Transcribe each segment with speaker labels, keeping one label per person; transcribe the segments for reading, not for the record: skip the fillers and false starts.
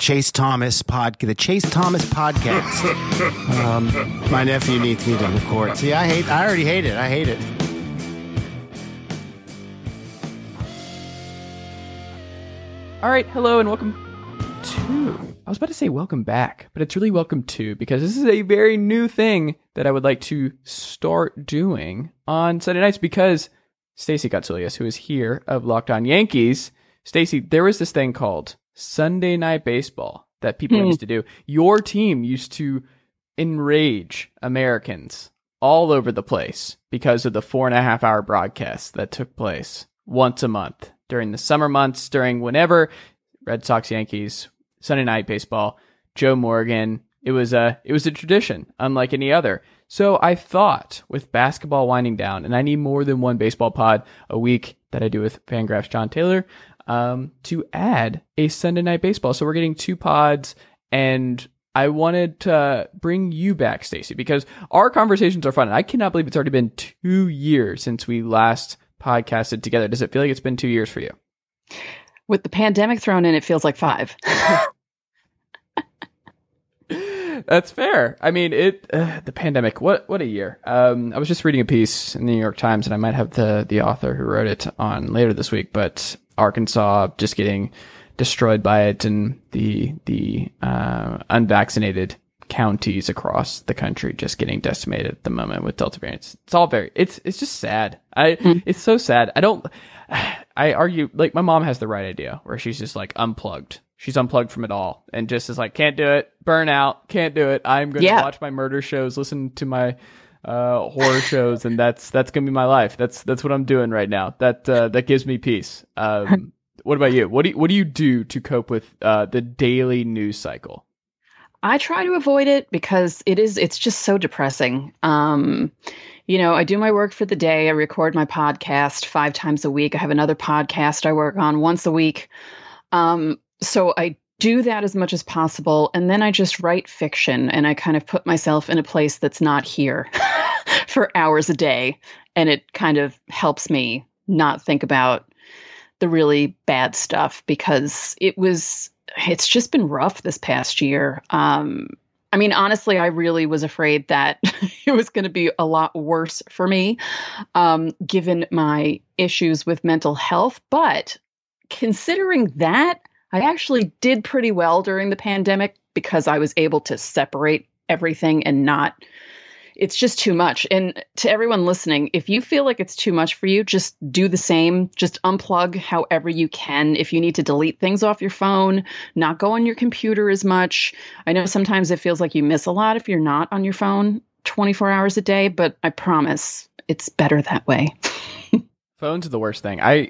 Speaker 1: Chase Thomas the Chase Thomas podcast. My nephew needs me to record. See, I already hate it. I hate it.
Speaker 2: All right, hello and welcome to, I was about to say welcome back, but it's really welcome to, because this is a very new thing that I would like to start doing on Sunday nights, because Stacey Gotsulias, who is here of Locked On Yankees, Stacey, there was this thing called Sunday Night Baseball that people used to do. Your team used to enrage Americans all over the place because of the 4.5-hour broadcast that took place once a month during the summer months, during whenever Red Sox, Yankees, Sunday Night Baseball, Joe Morgan. It was a tradition unlike any other. So I thought, with basketball winding down, and I need more than one baseball pod a week that I do with Fangraphs John Taylor, to add a Sunday Night Baseball. So we're getting 2 pods, and I wanted to bring you back, Stacey, because our conversations are fun. And I cannot believe it's already been 2 years since we last podcasted together. Does it feel like it's been 2 years for you?
Speaker 3: With the pandemic thrown in, it feels like 5.
Speaker 2: That's fair. I mean, the pandemic, what a year. I was just reading a piece in the New York Times, and I might have the author who wrote it on later this week, but Arkansas just getting destroyed by it, and the unvaccinated counties across the country just getting decimated at the moment with Delta variants. It's all it's just sad. It's so sad. I argue, like, my mom has the right idea where she's just like unplugged. She's unplugged from it all and just is like, can't do it, burn out, can't do it. I'm going to watch my murder shows, listen to my horror shows, and that's going to be my life. That's what I'm doing right now. That gives me peace. What about you? What do you do to cope with the daily news cycle?
Speaker 3: I try to avoid it because it's just so depressing. I do my work for the day. I record my podcast 5 times a week. I have another podcast I work on once a week. So I do that as much as possible. And then I just write fiction, and I kind of put myself in a place that's not here for hours a day. And it kind of helps me not think about the really bad stuff, because it's just been rough this past year. I mean, honestly, I really was afraid that it was going to be a lot worse for me, given my issues with mental health. But considering that, I actually did pretty well during the pandemic because I was able to separate everything and it's just too much. And to everyone listening, if you feel like it's too much for you, just do the same. Just unplug however you can. If you need to delete things off your phone, not go on your computer as much. I know sometimes it feels like you miss a lot if you're not on your phone 24 hours a day, but I promise it's better that way.
Speaker 2: Phone's the worst thing. I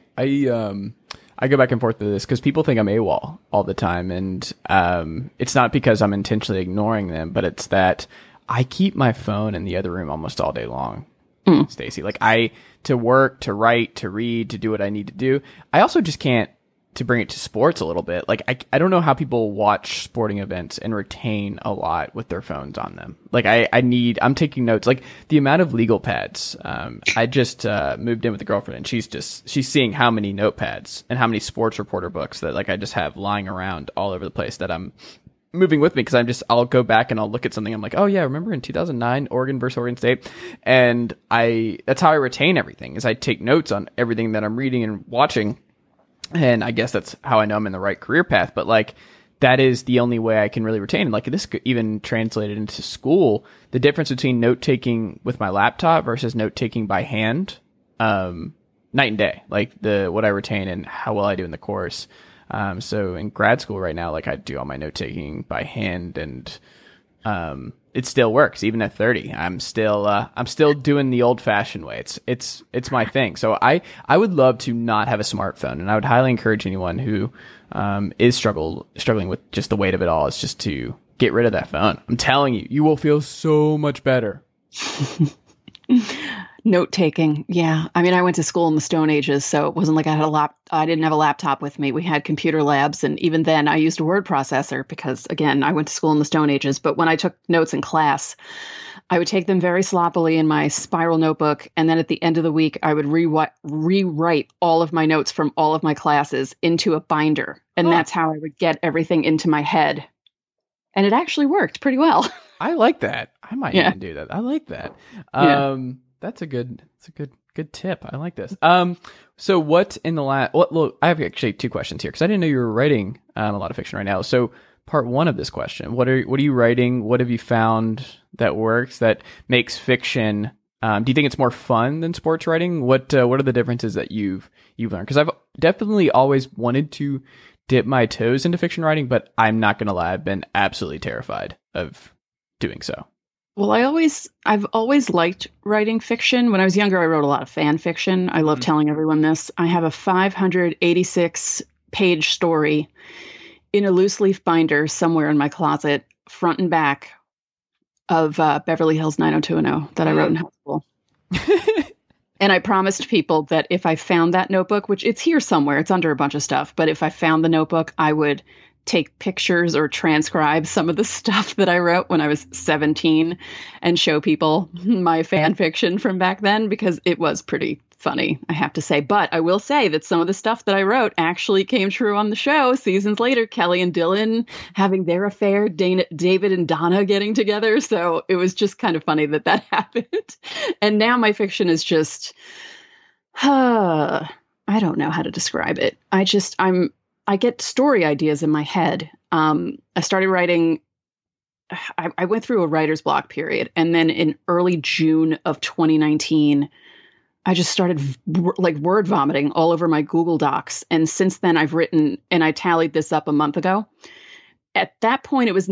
Speaker 2: go back and forth with this because people think I'm AWOL all the time. And it's not because I'm intentionally ignoring them, but it's that I keep my phone in the other room almost all day long, Stacey. Like, to work, to write, to read, to do what I need to do. I also just can't, to bring it to sports a little bit. Like, I don't know how people watch sporting events and retain a lot with their phones on them. Like, I'm taking notes. Like, the amount of legal pads. I just moved in with a girlfriend, and she's seeing how many notepads and how many sports reporter books that, like, I just have lying around all over the place that I'm moving with me, because I'll go back and I'll look at something. I'm like, oh yeah, remember in 2009, Oregon versus Oregon State? And that's how I retain everything, is I take notes on everything that I'm reading and watching. And I guess that's how I know I'm in the right career path. But, like, that is the only way I can really retain. Like, this could even translated into school, the difference between note taking with my laptop versus note taking by hand, night and day, like what I retain and how well I do in the course. So in grad school right now, like, I do all my note taking by hand, and it still works even at 30. I'm still doing the old fashioned way. It's my thing. So I would love to not have a smartphone, and I would highly encourage anyone who is struggling with just the weight of it all, is just to get rid of that phone. I'm telling you, you will feel so much better.
Speaker 3: Note taking. Yeah. I mean, I went to school in the Stone Ages, so it wasn't like I didn't have a laptop with me. We had computer labs. And even then I used a word processor because, again, I went to school in the Stone Ages. But when I took notes in class, I would take them very sloppily in my spiral notebook. And then at the end of the week, I would rewrite all of my notes from all of my classes into a binder. And that's how I would get everything into my head. And it actually worked pretty well.
Speaker 2: I like that. I might even do that. I like that. That's a good tip. I like this. So what in the last, look, I have actually two questions here because I didn't know you were writing a lot of fiction right now. So part one of this question, what are you writing? What have you found that works, that makes fiction? Do you think it's more fun than sports writing? What are the differences that you've learned? Because I've definitely always wanted to dip my toes into fiction writing, but I'm not going to lie, I've been absolutely terrified of doing so.
Speaker 3: Well, I've always liked writing fiction. When I was younger, I wrote a lot of fan fiction. I love telling everyone this. I have a 586-page story in a loose leaf binder somewhere in my closet, front and back, of Beverly Hills 90210 that I wrote in high school. And I promised people that if I found that notebook, which it's here somewhere, it's under a bunch of stuff, but if I found the notebook, I would take pictures or transcribe some of the stuff that I wrote when I was 17 and show people my fan fiction from back then, because it was pretty funny, I have to say. But I will say that some of the stuff that I wrote actually came true on the show seasons later. Kelly and Dylan having their affair, David and Donna getting together. So it was just kind of funny that happened. And now my fiction is just, I don't know how to describe it. I get story ideas in my head. I started writing, I went through a writer's block period. And then in early June of 2019, I just started like word vomiting all over my Google Docs. And since then I've written, and I tallied this up a month ago. At that point, it was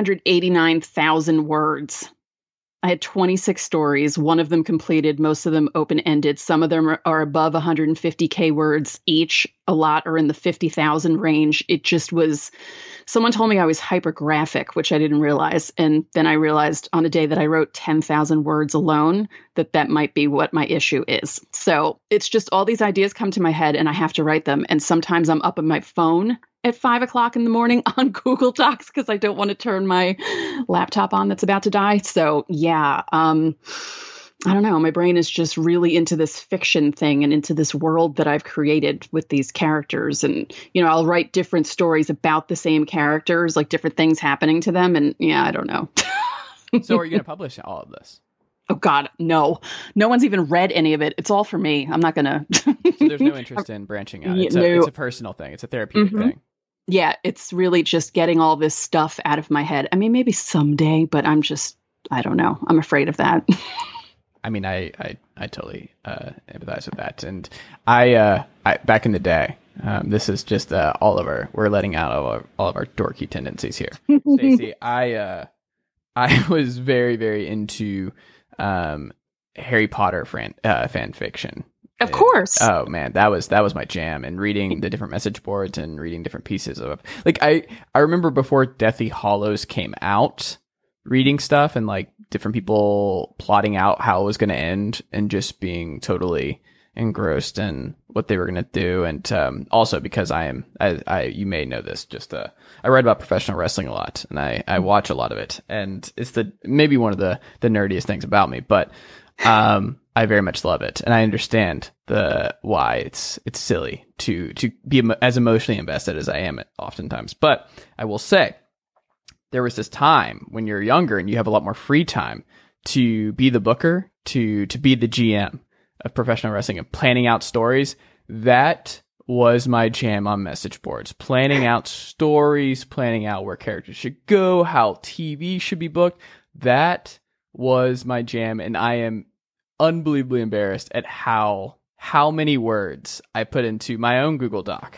Speaker 3: 989,000 words. I had 26 stories, one of them completed, most of them open-ended. Some of them are above 150K words each. A lot are in the 50,000 range. It just was, someone told me I was hypergraphic, which I didn't realize. And then I realized on a day that I wrote 10,000 words alone, that might be what my issue is. So it's just all these ideas come to my head and I have to write them. And sometimes I'm up on my phone at 5 o'clock in the morning on Google Docs because I don't want to turn my laptop on that's about to die. So yeah, I don't know. My brain is just really into this fiction thing and into this world that I've created with these characters. And, I'll write different stories about the same characters, like different things happening to them. And yeah, I don't know.
Speaker 2: So are you going to publish all of this?
Speaker 3: Oh God, no. No one's even read any of it. It's all for me. I'm not going to.
Speaker 2: So there's no interest in branching out. It's a personal thing. It's a therapeutic thing.
Speaker 3: Yeah, it's really just getting all this stuff out of my head. I mean, maybe someday, but I don't know. I'm afraid of that.
Speaker 2: I mean, I totally empathize with that. And I back in the day, this is just we're letting out all of our dorky tendencies here. Stacey, I was very, very into Harry Potter fan fiction.
Speaker 3: Of course.
Speaker 2: Oh man, that was my jam. And reading the different message boards and reading different pieces of, like, I remember before Deathly Hallows came out, reading stuff and like different people plotting out how it was going to end and just being totally engrossed in what they were going to do. And also because you may know this, just I read about professional wrestling a lot and I watch a lot of it, and it's maybe one of the nerdiest things about me, but I very much love it, and I understand why it's silly to be as emotionally invested as I am oftentimes. But I will say, there was this time when you're younger and you have a lot more free time to be the booker, to be the GM of professional wrestling and planning out stories. That was my jam on message boards. Planning out stories, planning out where characters should go, how TV should be booked. That was my jam, and I am unbelievably embarrassed at how many words I put into my own Google Doc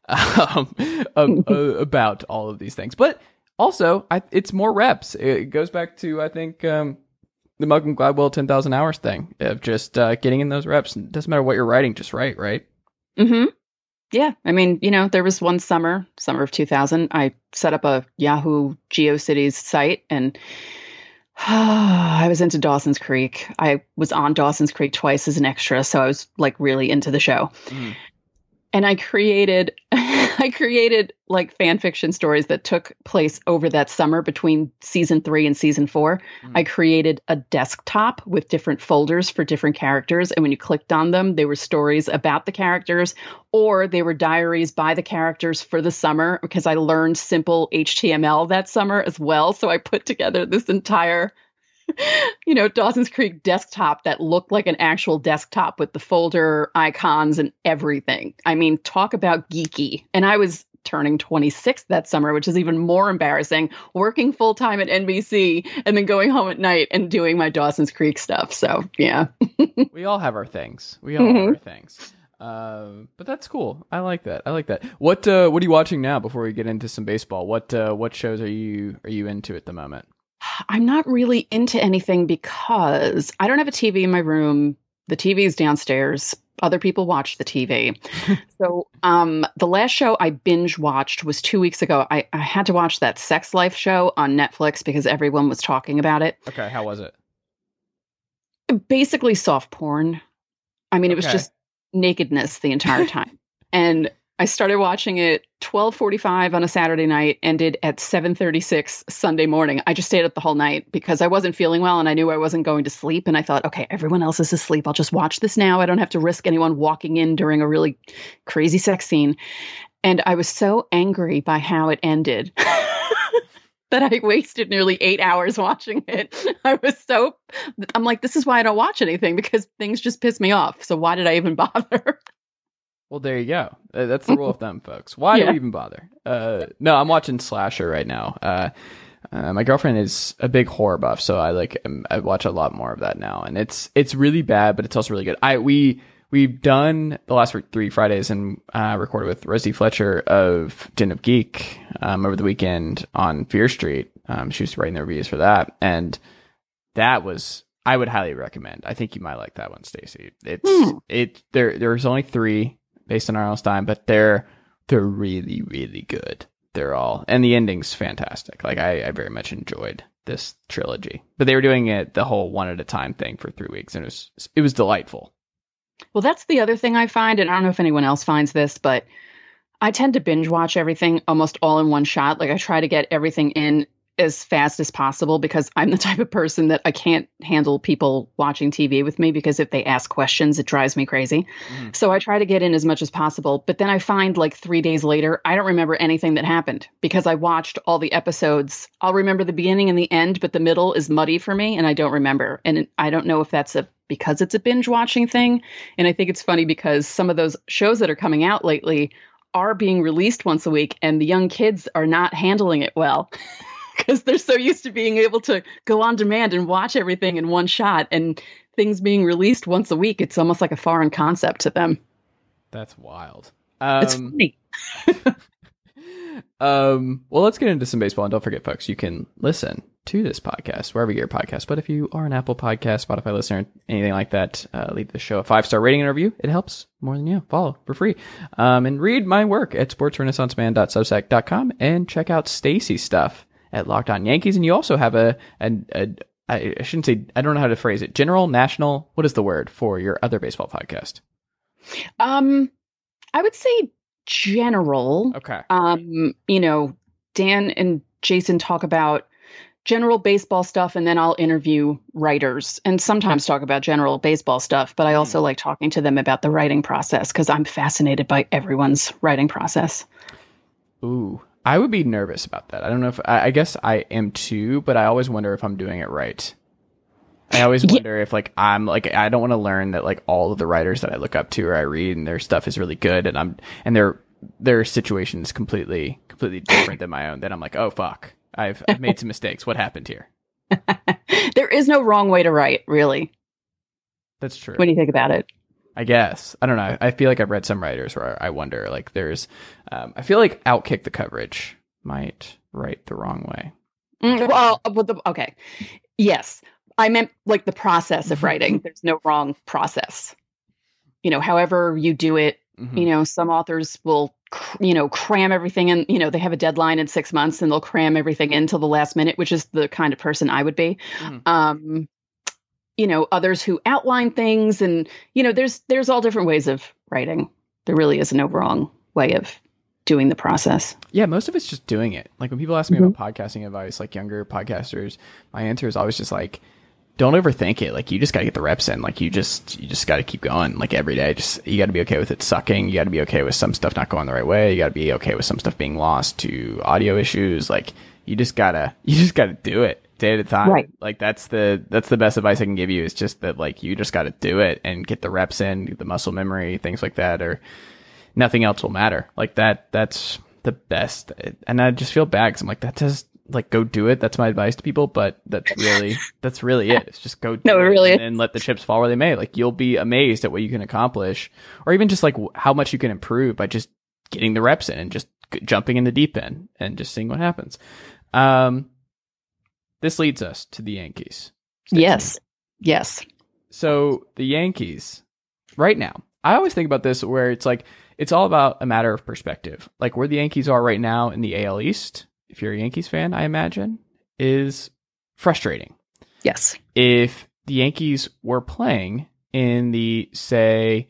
Speaker 2: about all of these things. But also, it's more reps. It goes back to, I think, the Malcolm Gladwell 10,000 hours thing of just getting in those reps. It doesn't matter what you're writing, just write, right?
Speaker 3: Mm-hmm. Yeah. I mean, there was one summer of 2000, I set up a Yahoo GeoCities site, and I was into Dawson's Creek. I was on Dawson's Creek twice as an extra, so I was like really into the show. And I created I created like fan fiction stories that took place over that summer between season 3 and season 4. I created a desktop with different folders for different characters. And when you clicked on them, they were stories about the characters, or they were diaries by the characters for the summer, because I learned simple HTML that summer as well. So I put together this entire Dawson's Creek desktop that looked like an actual desktop with the folder icons and everything. I mean, talk about geeky. And I was turning 26 that summer, which is even more embarrassing, working full time at NBC and then going home at night and doing my Dawson's Creek stuff. So, yeah.
Speaker 2: We all have our things. We all have our things. But that's cool. I like that. What are you watching now before we get into some baseball? What shows are you into at the moment?
Speaker 3: I'm not really into anything because I don't have a TV in my room. The TV is downstairs. Other people watch the TV. So the last show I binge watched was 2 weeks ago. I had to watch that Sex Life show on Netflix because everyone was talking about it.
Speaker 2: Okay, how was it?
Speaker 3: Basically soft porn. I mean, it was just nakedness the entire time. And I started watching it 12:45 on a Saturday night, ended at 7:36 Sunday morning. I just stayed up the whole night because I wasn't feeling well and I knew I wasn't going to sleep. And I thought, okay, everyone else is asleep. I'll just watch this now. I don't have to risk anyone walking in during a really crazy sex scene. And I was so angry by how it ended that I wasted nearly 8 hours watching it. I'm like, this is why I don't watch anything, because things just piss me off. So why did I even bother?
Speaker 2: Well, there you go. That's the rule of thumb, folks. Why do we even bother? No, I'm watching Slasher right now. My girlfriend is a big horror buff, so I watch a lot more of that now, and it's really bad, but it's also really good. We've done the last 3 Fridays and recorded with Rosie Fletcher of Den of Geek over the weekend on Fear Street. She was writing the reviews for that, and that was, I would highly recommend. I think you might like that one, Stacey. There's only 3 based on R.L. Stine, but they're really, really good. They're all, and the ending's fantastic. Like I very much enjoyed this trilogy, but they were doing it the whole one at a time thing for 3 weeks, and it was delightful.
Speaker 3: Well, that's the other thing I find, and I don't know if anyone else finds this, but I tend to binge watch everything almost all in one shot. Like I try to get everything in as fast as possible because I'm the type of person that I can't handle people watching TV with me, because if they ask questions, it drives me crazy. So I try to get in as much as possible. But then I find like 3 days later, I don't remember anything that happened because I watched all the episodes. I'll remember the beginning and the end, but the middle is muddy for me and I don't remember. And I don't know if that's because it's a binge watching thing. And I think it's funny because some of those shows that are coming out lately are being released once a week and the young kids are not handling it well. Because they're so used to being able to go on demand and watch everything in one shot, and things being released once a week, it's almost like a foreign concept to them.
Speaker 2: That's wild.
Speaker 3: It's funny.
Speaker 2: Well, let's get into some baseball. And don't forget, folks, you can listen to this podcast wherever you get your podcast. But if you are an Apple Podcast, Spotify listener, anything like that, leave the show a 5-star rating and review. It helps more than you. Follow for free. And read my work at sportsrenaissanceman.substack.com and check out Stacey's stuff at Locked On Yankees. And you also have I shouldn't say, I don't know how to phrase it. General, national, what is the word for your other baseball podcast?
Speaker 3: I would say general.
Speaker 2: Okay.
Speaker 3: Dan and Jason talk about general baseball stuff, and then I'll interview writers and sometimes talk about general baseball stuff, but I also like talking to them about the writing process because I'm fascinated by everyone's writing process.
Speaker 2: Ooh. I would be nervous about that. I don't know if I guess I am too, but I always wonder if I'm doing it right. I always wonder if I'm I don't want to learn that all of the writers that I look up to or I read and their stuff is really good and their situation is completely different than my own. Then I'm like, oh fuck, I've made some mistakes. What happened here?
Speaker 3: There is no wrong way to write, really.
Speaker 2: That's true.
Speaker 3: When you think about it.
Speaker 2: I guess. I don't know. I feel like I've read some writers where I wonder, there's, I feel like Outkick the Coverage might write the wrong way.
Speaker 3: Okay. Yes. I meant the process of writing. There's no wrong process. However you do it, some authors will, cram everything in, they have a deadline in 6 months and they'll cram everything into the last minute, which is the kind of person I would be. Others who outline things and, there's all different ways of writing. There really is no wrong way of doing the process.
Speaker 2: Yeah, most of it's just doing it. Like when people ask me about podcasting advice, like younger podcasters, my answer is always just like, don't overthink it. Like you just got to get the reps in. Like you just got to keep going like every day. Just, you got to be okay with it sucking. You got to be okay with some stuff not going the right way. You got to be okay with some stuff being lost to audio issues. Like you just gotta do it day at a time.
Speaker 3: Right.
Speaker 2: Like that's the best advice I can give you, is just that like you just got to do it and get the reps in, get the muscle memory, things like that, or nothing else will matter. Like that's the best. And I just feel bad because I'm like, that just like go do it. That's my advice to people, but that's really it. It's just go do it and let the chips fall where they may. Like you'll be amazed at what you can accomplish, or even just like how much you can improve by just getting the reps in and just jumping in the deep end and just seeing what happens. This leads us to the Yankees.
Speaker 3: Yes.
Speaker 2: So the Yankees right now, I always think about this where it's like, it's all about a matter of perspective. Like where the Yankees are right now in the AL East, if you're a Yankees fan, I imagine, is frustrating.
Speaker 3: Yes.
Speaker 2: If the Yankees were playing in the, say,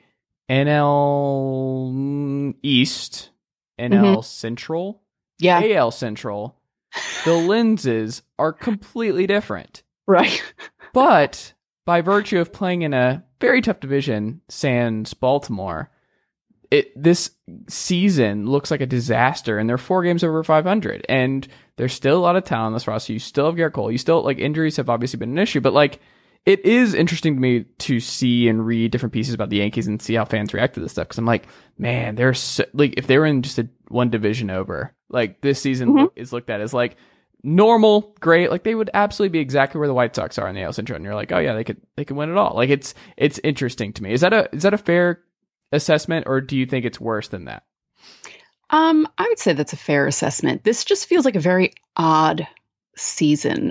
Speaker 2: NL East, NL Central, AL Central, the lenses are completely different.
Speaker 3: Right.
Speaker 2: But by virtue of playing in a very tough division, sans Baltimore, this season looks like a disaster, and they're 4 games over 500, and there's still a lot of talent on this roster. You still have Garrett Cole. You still, like, injuries have obviously been an issue, but like it is interesting to me to see and read different pieces about the Yankees and see how fans react to this stuff. Because I'm like, man, they're so, like, if they were in just one division over, like this season is looked at as like normal, great. Like they would absolutely be exactly where the White Sox are in the AL Central, and you're like, oh yeah, they could win it all. Like it's interesting to me. Is that a fair assessment, or do you think it's worse than that?
Speaker 3: I would say that's a fair assessment. This just feels like a very odd season.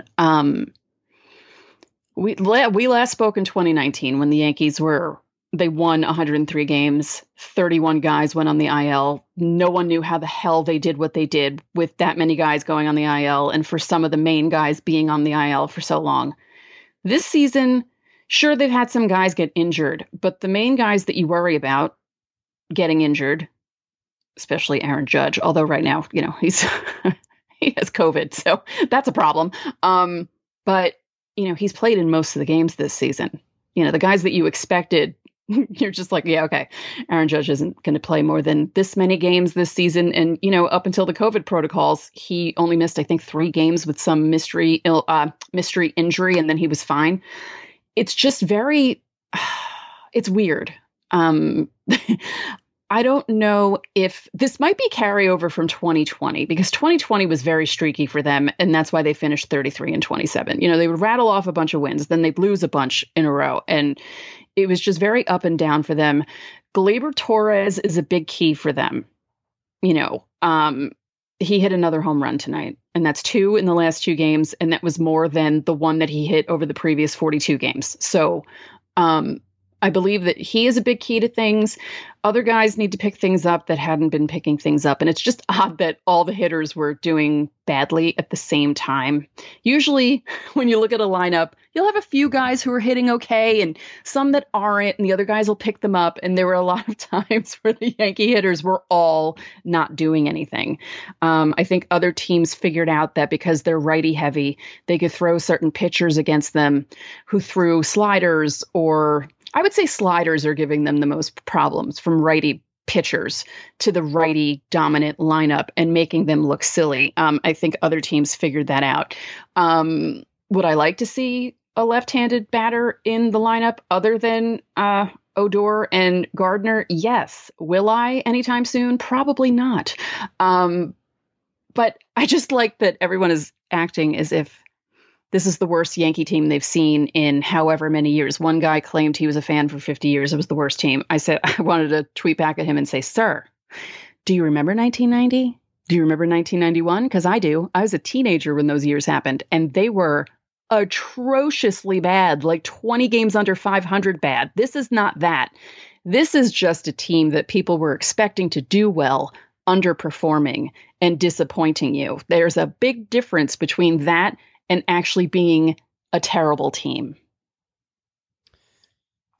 Speaker 3: We last spoke in 2019 when the Yankees they won 103 games, 31 guys went on the IL. No one knew how the hell they did what they did with that many guys going on the IL, and for some of the main guys being on the IL for so long. This season, sure, they've had some guys get injured, but the main guys that you worry about getting injured, especially Aaron Judge, although right now, he has COVID, so that's a problem. But, he's played in most of the games this season. The guys that you expected, you're just like, yeah, okay, Aaron Judge isn't going to play more than this many games this season. And, up until the COVID protocols, he only missed, I think, 3 games with some mystery injury, and then he was fine. It's just it's weird. I don't know if this might be carryover from 2020, because 2020 was very streaky for them. And that's why they finished 33-27. They would rattle off a bunch of wins, then they'd lose a bunch in a row. And it was just very up and down for them. Gleyber Torres is a big key for them. He hit another home run tonight, and that's 2 in the last 2 games. And that was more than the one that he hit over the previous 42 games. So, I believe that he is a big key to things. Other guys need to pick things up that hadn't been picking things up. And it's just odd that all the hitters were doing badly at the same time. Usually when you look at a lineup, you'll have a few guys who are hitting okay and some that aren't, and the other guys will pick them up. And there were a lot of times where the Yankee hitters were all not doing anything. I think other teams figured out that because they're righty heavy, they could throw certain pitchers against them who threw sliders, or I would say sliders are giving them the most problems, from righty pitchers to the righty dominant lineup, and making them look silly. I think other teams figured that out. Would I like to see a left-handed batter in the lineup other than Odor and Gardner? Yes. Will I anytime soon? Probably not. But I just like that everyone is acting as if this is the worst Yankee team they've seen in however many years. One guy claimed he was a fan for 50 years. It was the worst team. I wanted to tweet back at him and say, sir, do you remember 1990? Do you remember 1991? Because I do. I was a teenager when those years happened, and they were atrociously bad, like 20 games under 500 bad. This is not that. This is just a team that people were expecting to do well, underperforming and disappointing you. There's a big difference between that and actually being a terrible team.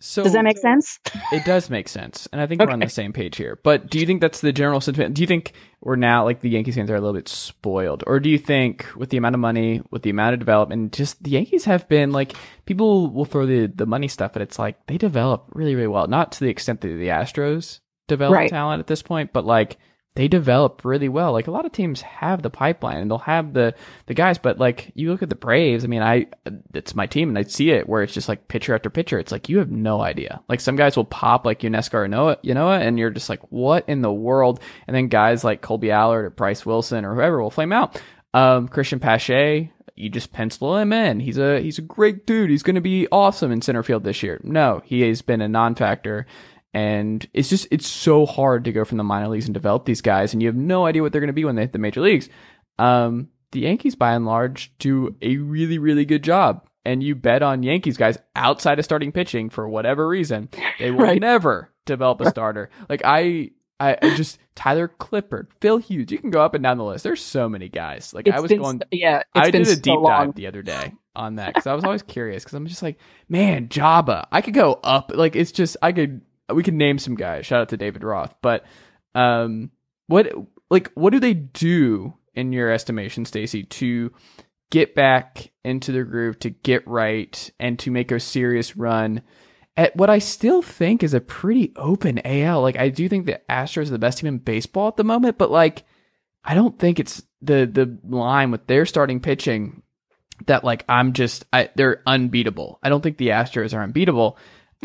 Speaker 2: So
Speaker 3: Does that make sense?
Speaker 2: It does make sense, and I think we're on the same page here. But do you think that's the general sentiment? Do you think we're now, like, the Yankees fans are a little bit spoiled? Or do you think with the amount of money, with the amount of development, just the Yankees have been, like, people will throw the money stuff, but it's like they develop really, really well. Not to the extent that the Astros develop talent at this point, but, like, they develop really well. Like, a lot of teams have the pipeline and they'll have the guys, but, like, you look at the Braves, I mean, it's my team and I see it where it's just like pitcher after pitcher. It's like, you have no idea. Like, some guys will pop like Yunesco or Noah, and you're just like, what in the world? And then guys like Colby Allard or Bryce Wilson or whoever will flame out. Christian Pache, you just pencil him in. He's a great dude. He's going to be awesome in center field this year. No, he has been a non-factor. And it's so hard to go from the minor leagues and develop these guys, and you have no idea what they're going to be when they hit the major leagues. The Yankees, by and large, do a really, really good job. And you bet on Yankees guys outside of starting pitching for whatever reason. They will never develop a starter. Like, I just Tyler Clippard, Phil Hughes. You can go up and down the list. There's so many guys. Like, I did a deep dive the other day on that because I was always curious because I'm just like, man, Jabba. I could go up. Like, it's just we can name some guys. Shout out to David Roth. But what do they do in your estimation, Stacey, to get back into the groove, to get right, and to make a serious run at what I still think is a pretty open AL? Like, I do think the Astros are the best team in baseball at the moment, but, like, I don't think it's the line with their starting pitching that, like, they're unbeatable. I don't think the Astros are unbeatable.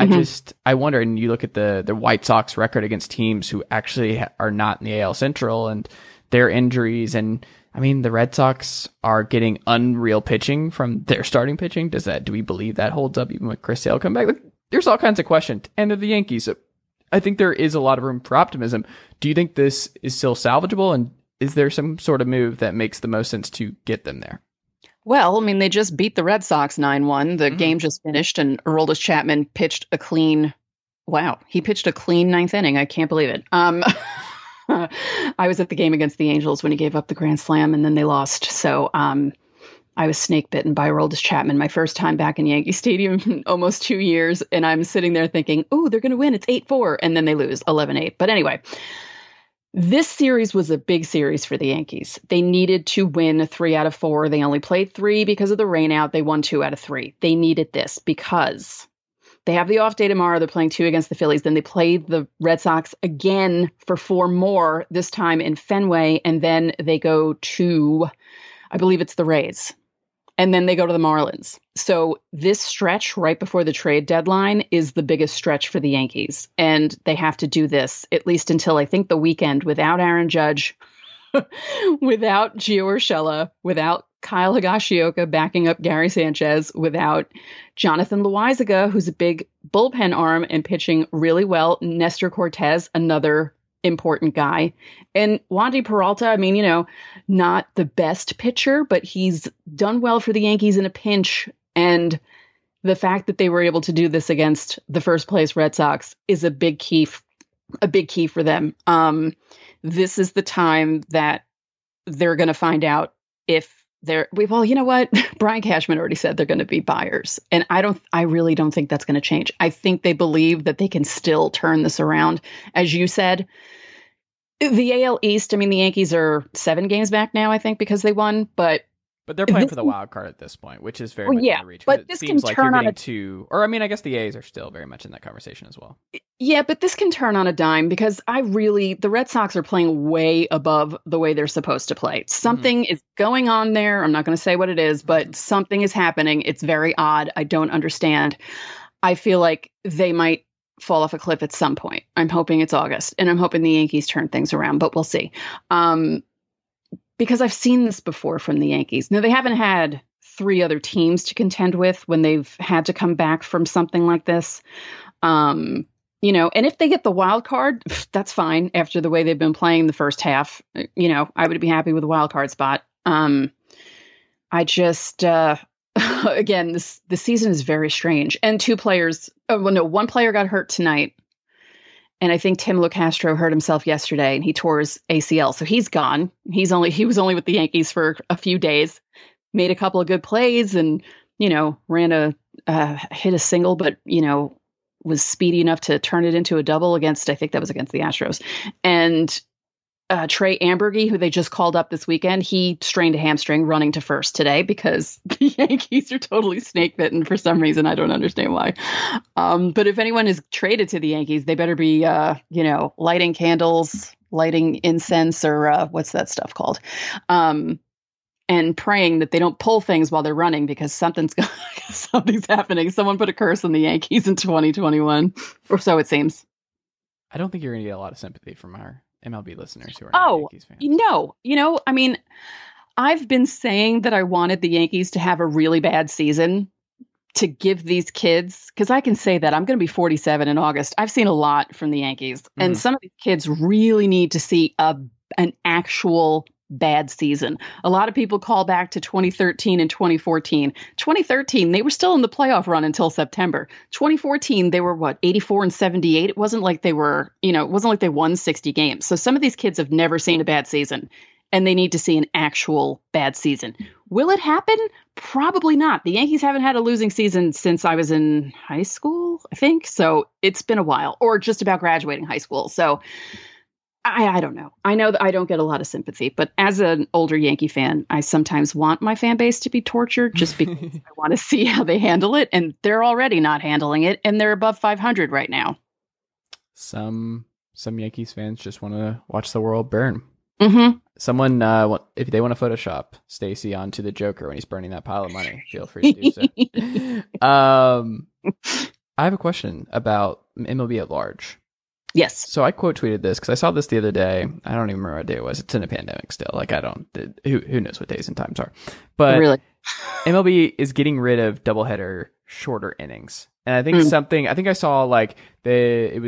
Speaker 2: I wonder, and you look at the White Sox record against teams who actually are not in the AL Central and their injuries. And I mean, the Red Sox are getting unreal pitching from their starting pitching. Do we believe that holds up even with Chris Sale come back? Like, there's all kinds of questions. And of the Yankees, so I think there is a lot of room for optimism. Do you think this is still salvageable? And is there some sort of move that makes the most sense to get them there?
Speaker 3: Well, I mean, they just beat the Red Sox 9-1. The game just finished, and Aroldis Chapman pitched a clean ninth inning. I can't believe it. I was at the game against the Angels when he gave up the grand slam, and then they lost. So I was snake bitten by Aroldis Chapman, my first time back in Yankee Stadium in almost 2 years. And I'm sitting there thinking, oh, they're going to win. It's 8-4. And then they lose 11-8. But anyway, this series was a big series for the Yankees. They needed to win 3 out of 4. They only played 3 because of the rainout. They won 2 out of 3. They needed this because they have the off day tomorrow. They're playing 2 against the Phillies. Then they play the Red Sox again for 4 more, this time in Fenway. And then they go to, I believe it's the Rays. And then they go to the Marlins. So this stretch right before the trade deadline is the biggest stretch for the Yankees. And they have to do this at least until, I think, the weekend, without Aaron Judge, without Gio Urshela, without Kyle Higashioka backing up Gary Sanchez, without Jonathan Loaisiga, who's a big bullpen arm and pitching really well, Nestor Cortez, another important guy. And Wandy Peralta, I mean, not the best pitcher, but he's done well for the Yankees in a pinch. And the fact that they were able to do this against the first place Red Sox is a big key for them. This is the time that they're going to find out if well, you know what? Brian Cashman already said they're going to be buyers. And I really don't think that's going to change. I think they believe that they can still turn this around. As you said, the AL East, I mean, the Yankees are 7 games back now, I think, because they won, but
Speaker 2: they're playing for the wild card at this point, which is very much in reach.
Speaker 3: But this seems like you're getting
Speaker 2: I guess the A's are still very much in that conversation as well.
Speaker 3: Yeah, but this can turn on a dime because the Red Sox are playing way above the way they're supposed to play. Something is going on there. I'm not going to say what it is, but something is happening. It's very odd. I don't understand. I feel like they might fall off a cliff at some point. I'm hoping it's August, and I'm hoping the Yankees turn things around, but we'll see. Because I've seen this before from the Yankees. Now, they haven't had 3 other teams to contend with when they've had to come back from something like this. And if they get the wild card, that's fine. After the way they've been playing the first half, I would be happy with a wild card spot. I just, again, the season is very strange. And 2 players, one player got hurt tonight. And I think Tim Locastro hurt himself yesterday and he tore his ACL. So he's gone. He was only with the Yankees for a few days, made a couple of good plays and, hit a single, but, was speedy enough to turn it into a double against, I think that was against the Astros. And Trey Ambergy, who they just called up this weekend, he strained a hamstring running to first today because the Yankees are totally snake bitten for some reason. I don't understand why. But if anyone is traded to the Yankees, they better be, lighting candles, lighting incense, or what's that stuff called? And praying that they don't pull things while they're running because something's happening. Someone put a curse on the Yankees in 2021, or so it seems.
Speaker 2: I don't think you're going to get a lot of sympathy from our MLB listeners who are not Yankees fans.
Speaker 3: No. I mean, I've been saying that I wanted the Yankees to have a really bad season to give these kids, because I can say that I'm going to be 47 in August. I've seen a lot from the Yankees, and some of these kids really need to see an actual bad season. A lot of people call back to 2013 and 2014. 2013, they were still in the playoff run until September. 2014, they were 84 and 78. It wasn't like they were, it wasn't like they won 60 games. So some of these kids have never seen a bad season, and they need to see an actual bad season. Will it happen? Probably not. The Yankees haven't had a losing season since I was in high school, I think. So it's been a while, or just about graduating high school. So I don't know. I know that I don't get a lot of sympathy, but as an older Yankee fan, I sometimes want my fan base to be tortured just because I want to see how they handle it. And they're already not handling it, and they're above 500 right now.
Speaker 2: Some Yankees fans just want to watch the world burn.
Speaker 3: Mm-hmm.
Speaker 2: Someone, if they want to Photoshop Stacey onto the Joker when he's burning that pile of money, feel free to do so. I have a question about MLB at large.
Speaker 3: Yes.
Speaker 2: So I quote tweeted this because I saw this the other day. I don't even remember what day it was. It's in a pandemic still. Like who knows what days and times are. But
Speaker 3: really?
Speaker 2: MLB is getting rid of doubleheader shorter innings. And I think I saw it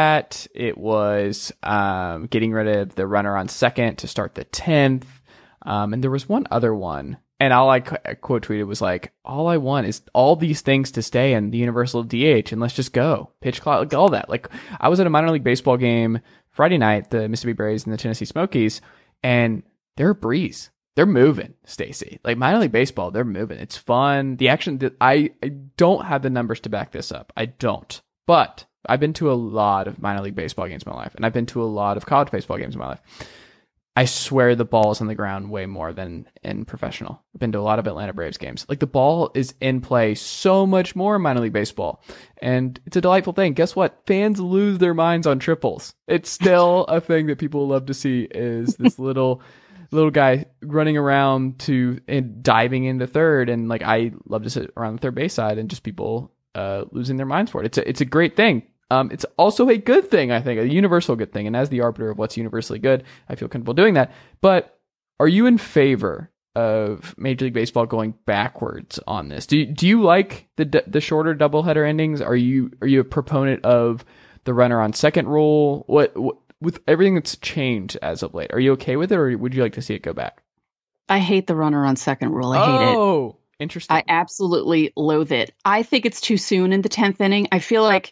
Speaker 2: was getting rid of the runner on second to start the 10th. And there was one other one. And I quote tweeted was all I want is all these things to stay in the universal DH, and let's just go pitch clock, all that. I was at a minor league baseball game Friday night, the Mississippi Braves and the Tennessee Smokies, and they're a breeze. They're moving, Stacey. Minor league baseball, they're moving. It's fun. The action that I don't have the numbers to back this up. I don't. But I've been to a lot of minor league baseball games in my life, and I've been to a lot of college baseball games in my life. I swear the ball is on the ground way more than in professional. I've been to a lot of Atlanta Braves games. The ball is in play so much more in minor league baseball. And it's a delightful thing. Guess what? Fans lose their minds on triples. It's still a thing that people love to see is this little guy running around and diving into third. And I love to sit around the third base side and just people losing their minds for it. It's a great thing. It's also a good thing, I think, a universal good thing. And as the arbiter of what's universally good, I feel comfortable doing that. But are you in favor of Major League Baseball going backwards on this? Do you like the shorter doubleheader endings? Are you a proponent of the runner on second rule? What with everything that's changed as of late? Are you okay with it, or would you like to see it go back?
Speaker 3: I hate the runner on second rule. I hate it.
Speaker 2: Oh, interesting.
Speaker 3: I absolutely loathe it. I think it's too soon in the 10th inning. I feel like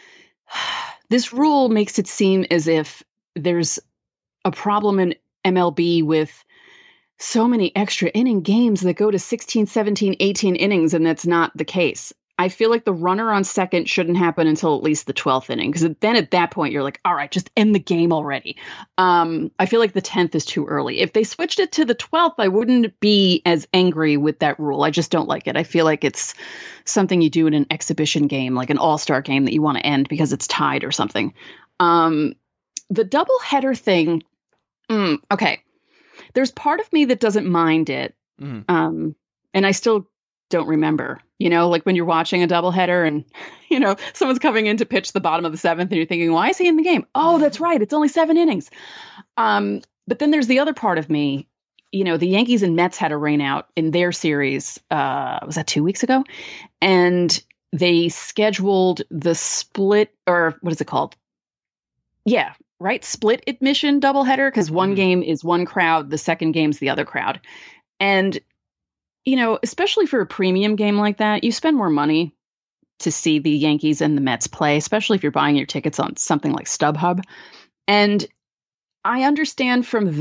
Speaker 3: this rule makes it seem as if there's a problem in MLB with so many extra inning games that go to 16, 17, 18 innings, and that's not the case. I feel like the runner on second shouldn't happen until at least the 12th inning, because then at that point you're like, all right, just end the game already. I feel like the 10th is too early. If they switched it to the 12th, I wouldn't be as angry with that rule. I just don't like it. I feel like it's something you do in an exhibition game, like an all-star game that you want to end because it's tied or something. The doubleheader thing, okay. There's part of me that doesn't mind it. And I still don't remember, when you're watching a doubleheader and, someone's coming in to pitch the bottom of the 7th and you're thinking, why is he in the game? Oh, that's right. It's only 7 innings. But then there's the other part of me, the Yankees and Mets had a rain out in their series. Was that 2 weeks ago? And they scheduled the split, or what is it called? Yeah. Right. Split admission doubleheader, because one game is one crowd. The second game's the other crowd. And, especially for a premium game like that, you spend more money to see the Yankees and the Mets play, especially if you're buying your tickets on something like StubHub. And I understand from that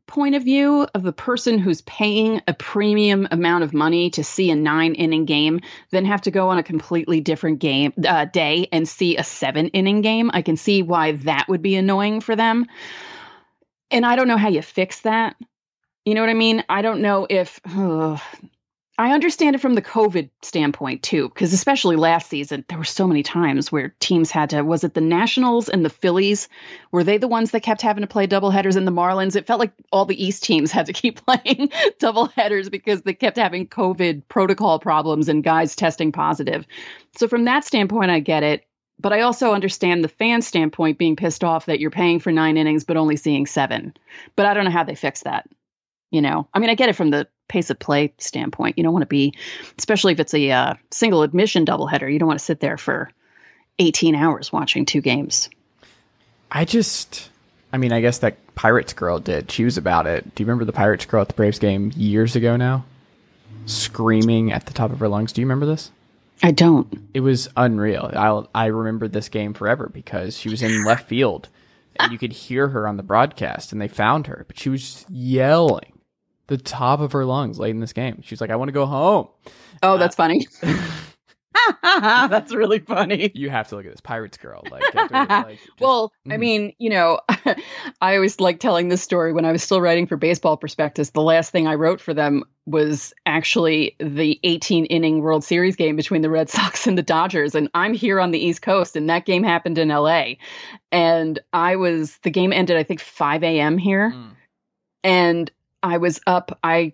Speaker 3: point of view of the person who's paying a premium amount of money to see a 9-inning game, then have to go on a completely different game day and see a 7-inning game. I can see why that would be annoying for them. And I don't know how you fix that. You know what I mean? I don't know if I understand it from the COVID standpoint too, because especially last season, there were so many times where teams had to, was it the Nationals and the Phillies? Were they the ones that kept having to play doubleheaders, and the Marlins? It felt like all the East teams had to keep playing doubleheaders because they kept having COVID protocol problems and guys testing positive. So from that standpoint, I get it. But I also understand the fan standpoint being pissed off that you're paying for 9 innings, but only seeing 7. But I don't know how they fix that. You know, I mean, I get it from the pace of play standpoint. You don't want to be, especially if it's a single admission doubleheader, you don't want to sit there for 18 hours watching 2 games.
Speaker 2: I mean, I guess that Pirates girl did. She was about it. Do you remember the Pirates girl at the Braves game years ago now? Screaming at the top of her lungs. Do you remember this?
Speaker 3: I don't.
Speaker 2: It was unreal. I remember this game forever because she was in left field and you could hear her on the broadcast, and they found her, but she was just yelling the top of her lungs late in this game. She was like, I want to go home.
Speaker 3: Oh, that's funny. That's really funny.
Speaker 2: You have to look at this Pirates girl.
Speaker 3: Well, I mean, you know, I always like telling this story when I was still writing for Baseball Prospectus. The last thing I wrote for them was actually the 18-inning World Series game between the Red Sox and the Dodgers. And I'm here on the East Coast, and that game happened in LA. And the game ended, I think, 5 a.m. here. And I was up. I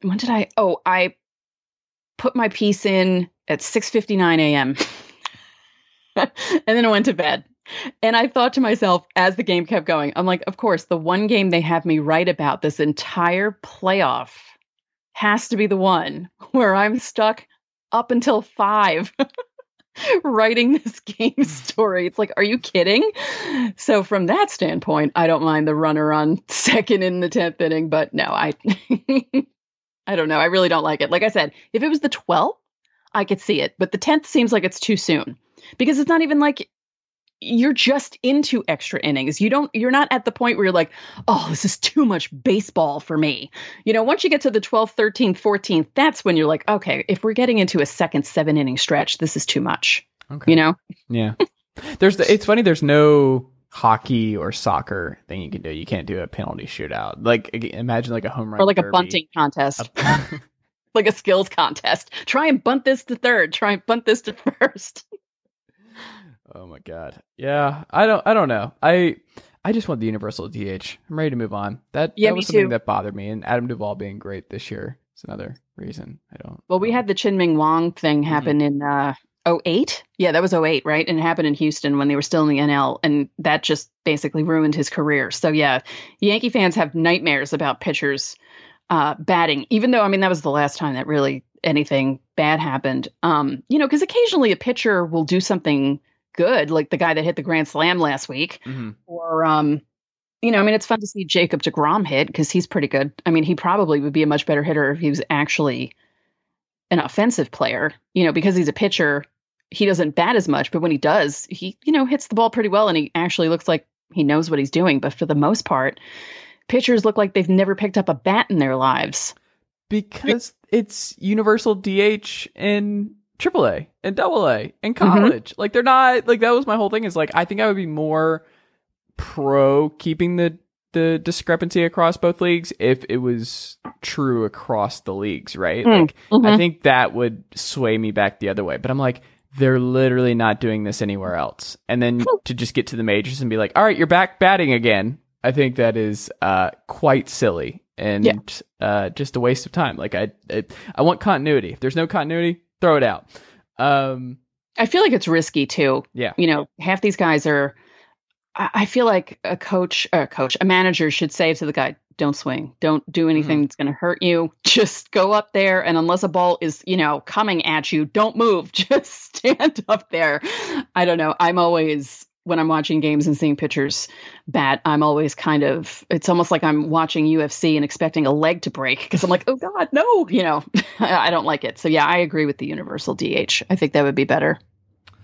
Speaker 3: put my piece in at 6:59 a.m. and then I went to bed. And I thought to myself, as the game kept going, I'm like, of course, the one game they have me write about this entire playoff has to be the one where I'm stuck up until 5 writing this game story. It's like, are you kidding? So from that standpoint, I don't mind the runner on second in the 10th inning, but no, I don't know. I really don't like it. Like I said, if it was the 12th, I could see it, but the 10th seems like it's too soon because it's not even like you're just into extra innings. You're not at the point where you're like, oh, this is too much baseball for me. You know, once you get to the 12th, 13th, 14th, that's when you're like, okay, if we're getting into a second 7-inning stretch, this is too much. Okay. You know?
Speaker 2: Yeah. It's funny. There's no hockey or soccer thing you can do. You can't do a penalty shootout. Like, imagine like a home run
Speaker 3: or like
Speaker 2: derby.
Speaker 3: A bunting contest. Like a skills contest. Try and bunt this to third. Try and bunt this to first.
Speaker 2: Oh my God. Yeah. I don't know. I just want the universal DH. I'm ready to move on. That was something that bothered me. And Adam Duvall being great this year is another reason. Well,
Speaker 3: we had the Chien-Ming Wang thing happen in 2008. Yeah, that was 2008, right? And it happened in Houston when they were still in the NL. And that just basically ruined his career. So yeah, Yankee fans have nightmares about pitchers batting, even though, I mean, that was the last time that really anything bad happened. You know, because occasionally a pitcher will do something good, like the guy that hit the grand slam last week, or you know, I mean, it's fun to see Jacob deGrom hit because he's pretty good. I mean, he probably would be a much better hitter if he was actually an offensive player, you know, because he's a pitcher, he doesn't bat as much, but when he does, he, you know, hits the ball pretty well and he actually looks like he knows what he's doing. But for the most part, pitchers look like they've never picked up a bat in their lives.
Speaker 2: Because it's universal DH in AAA and AA and college. Like, they're not, like, that was my whole thing, is like, I think I would be more pro keeping the discrepancy across both leagues if it was true across the leagues, right? Like, I think that would sway me back the other way. But I'm like, they're literally not doing this anywhere else. And then to just get to the majors and be like, all right, you're back batting again. I think that is quite silly and just a waste of time. Like, I want continuity. If there's no continuity, throw it out.
Speaker 3: I feel like it's risky too.
Speaker 2: Yeah.
Speaker 3: You know, half these guys are, I feel like a manager should say to the guy, don't swing, don't do anything that's going to hurt you. Just go up there. And unless a ball is, you know, coming at you, don't move. Just stand up there. I don't know. I'm always, when I'm watching games and seeing pitchers bat, I'm always kind of, it's almost like I'm watching UFC and expecting a leg to break because I'm like, oh God, no, you know, I don't like it. So yeah, I agree with the universal DH. I think that would be better.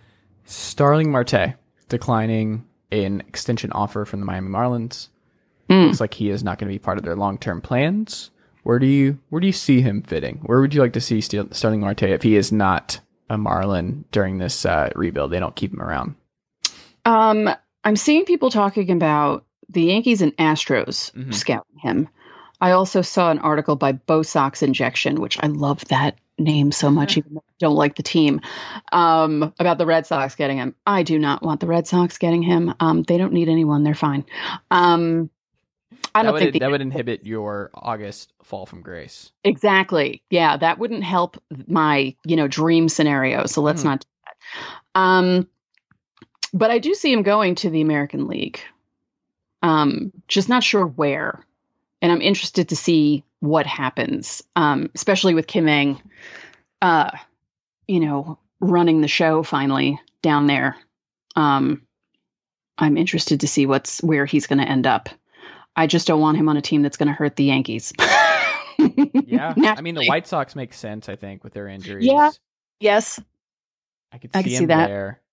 Speaker 2: Starling Marte declining an extension offer from the Miami Marlins. Looks like he is not going to be part of their long-term plans. Where do you see him fitting? Where would you like to see Starling Marte if he is not a Marlin during this rebuild? They don't keep him around.
Speaker 3: I'm seeing people talking about the Yankees and Astros scouting him. I also saw an article by Bo Sox Injection, which I love that name so much, even though I don't like the team, about the Red Sox getting him. I do not want the Red Sox getting him. They don't need anyone. They're fine. I don't think
Speaker 2: that would inhibit your August fall from grace.
Speaker 3: Exactly. Yeah, that wouldn't help my, dream scenario. So let's not do that. But I do see him going to the American League. Just not sure where. And I'm interested to see what happens, especially with Kim Ng, running the show finally down there. I'm interested to see where he's going to end up. I just don't want him on a team that's going to hurt the Yankees.
Speaker 2: Yeah. I mean, the White Sox make sense, I think, with their injuries.
Speaker 3: Yeah. Yes.
Speaker 2: I could see him that. There.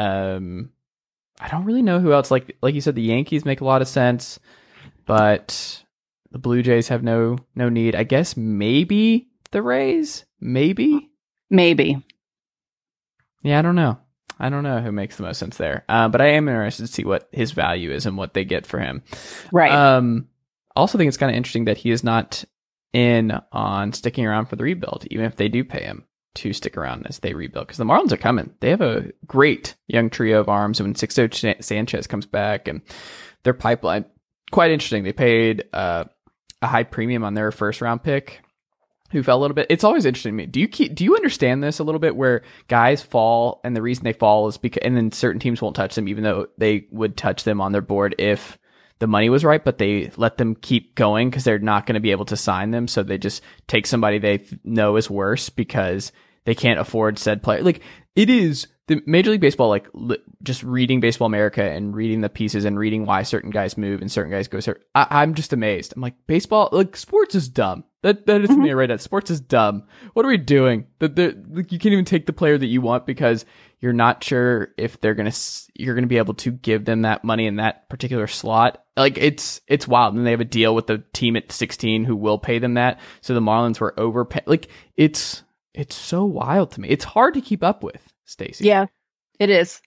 Speaker 2: I don't really know who else. Like you said, the Yankees make a lot of sense, but the Blue Jays have no need. I guess maybe the Rays? Maybe. Yeah, I don't know. I don't know who makes the most sense there. But I am interested to see what his value is and what they get for him.
Speaker 3: Right.
Speaker 2: Also think it's kind of interesting that he is not in on sticking around for the rebuild, even if they do pay him to stick around as they rebuild. Because the Marlins are coming. They have a great young trio of arms. When Sixto Sanchez comes back and their pipeline, quite interesting. They paid a high premium on their first round pick, who fell a little bit. It's always interesting to me. Do you understand this a little bit, where guys fall and the reason they fall is because, and then certain teams won't touch them, even though they would touch them on their board if the money was right, but they let them keep going because they're not going to be able to sign them. So they just take somebody they know is worse because they can't afford said player. Like, it is the Major League Baseball, just reading Baseball America and reading the pieces and reading why certain guys move and certain guys go. I'm just amazed. I'm like, baseball, sports is dumb. That is me right now. Sports is dumb. What are we doing? You can't even take the player that you want because you're not sure if you're gonna be able to give them that money in that particular slot. It's wild. And they have a deal with the team at 16 who will pay them that. So the Marlins were overpaid. It's so wild to me. It's hard to keep up with, Stacey.
Speaker 3: Yeah, it is.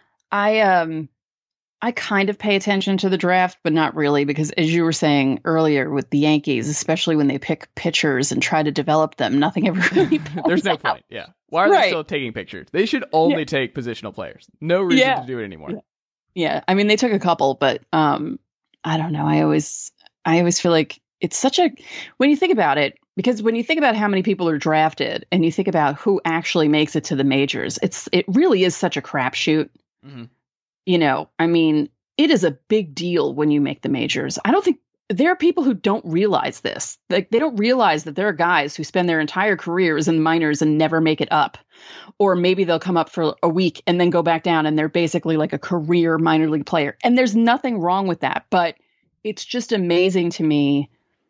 Speaker 3: I kind of pay attention to the draft, but not really, because as you were saying earlier with the Yankees, especially when they pick pitchers and try to develop them, nothing ever really
Speaker 2: There's no point. Yeah. Why are they still taking pictures? They should only take positional players. No reason to do it anymore.
Speaker 3: Yeah. I mean, they took a couple, but I don't know. I always feel like it's such a, when you think about it, because when you think about how many people are drafted and you think about who actually makes it to the majors, it really is such a crapshoot. Mm-hmm. I mean, it is a big deal when you make the majors. I don't think there are people who don't realize this. They don't realize that there are guys who spend their entire careers in the minors and never make it up. Or maybe they'll come up for a week and then go back down and they're basically like a career minor league player. And there's nothing wrong with that. But it's just amazing to me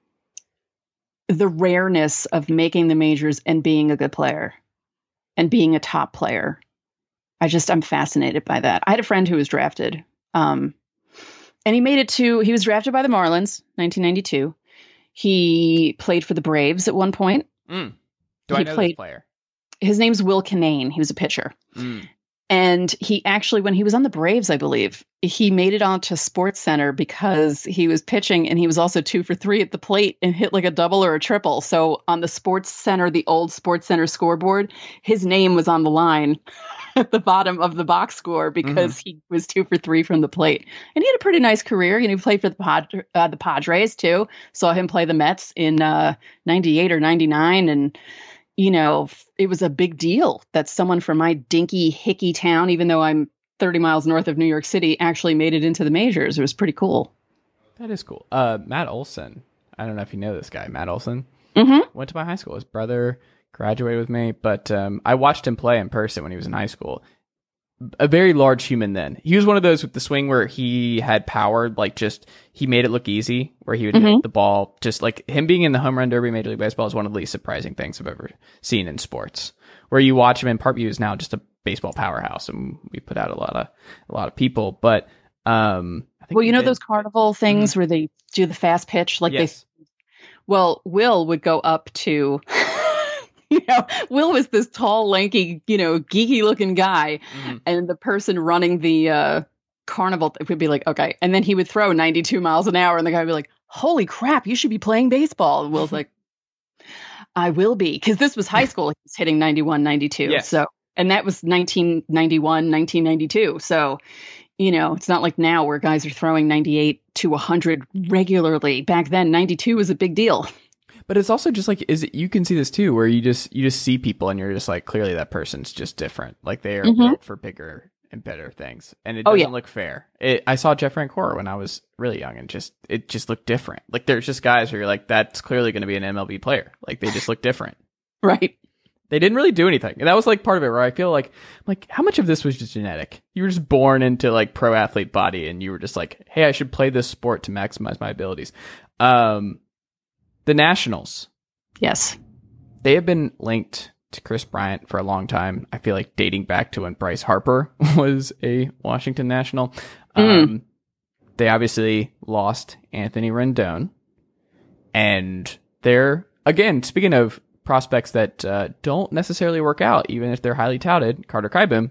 Speaker 3: the rareness of making the majors and being a good player and being a top player. I'm fascinated by that. I had a friend who was drafted, and he was drafted by the Marlins, 1992. He played for the Braves at one point.
Speaker 2: I know this player?
Speaker 3: His name's Will Kinane. He was a pitcher. And he actually, when he was on the Braves, I believe, he made it onto SportsCenter because he was pitching and he was also 2 for 3 at the plate and hit like a double or a triple. So on the SportsCenter, the old SportsCenter scoreboard, his name was on the line at the bottom of the box score because he was 2 for 3 from the plate. And he had a pretty nice career. He played for the Padres too. Saw him play the Mets in 98 or 99. And it was a big deal that someone from my dinky, hicky town, even though I'm 30 miles north of New York City, actually made it into the majors. It was pretty cool.
Speaker 2: That is cool. Matt Olson. I don't know if you know this guy, Matt Olson. Went to my high school. His brother graduated with me, but I watched him play in person when he was in high school. A very large human then. He was one of those with the swing where he had power, he made it look easy, where he would hit the ball. Just like him being in the home run derby, Major League Baseball is one of the least surprising things I've ever seen in sports. Where you watch him, in Parkview is now just a baseball powerhouse, and we put out a lot of people. But I I think
Speaker 3: Well,
Speaker 2: we
Speaker 3: you know
Speaker 2: did.
Speaker 3: those carnival things where they do the fast pitch, like
Speaker 2: Yes.
Speaker 3: Well, Will would go up to, Will was this tall, lanky, geeky looking guy, and the person running the carnival would be like, okay, and then he would throw 92 miles an hour, and the guy would be like, holy crap, you should be playing baseball. And Will's like, I will be, because this was high school. He was hitting 91, 92.
Speaker 2: Yes.
Speaker 3: So, and that was 1991, 1992. So, it's not like now where guys are throwing 98 to 100 regularly. Back then, 92 was a big deal.
Speaker 2: But it's also just like, you can see this too, where you just see people and you're just like, clearly that person's just different. Like they are built for bigger and better things, and it doesn't look fair. I saw Jeff Francoeur when I was really young, and it just looked different. Like there's just guys where you're like, that's clearly going to be an MLB player. Like they just look different.
Speaker 3: Right.
Speaker 2: They didn't really do anything. And that was like part of it, where I feel like how much of this was just genetic? You were just born into like pro athlete body, and you were just like, hey, I should play this sport to maximize my abilities. The Nationals.
Speaker 3: Yes.
Speaker 2: They have been linked to Chris Bryant for a long time. I feel like dating back to when Bryce Harper was a Washington National. They obviously lost Anthony Rendon. And they're, again, speaking of prospects that don't necessarily work out, even if they're highly touted, Carter Kieboom.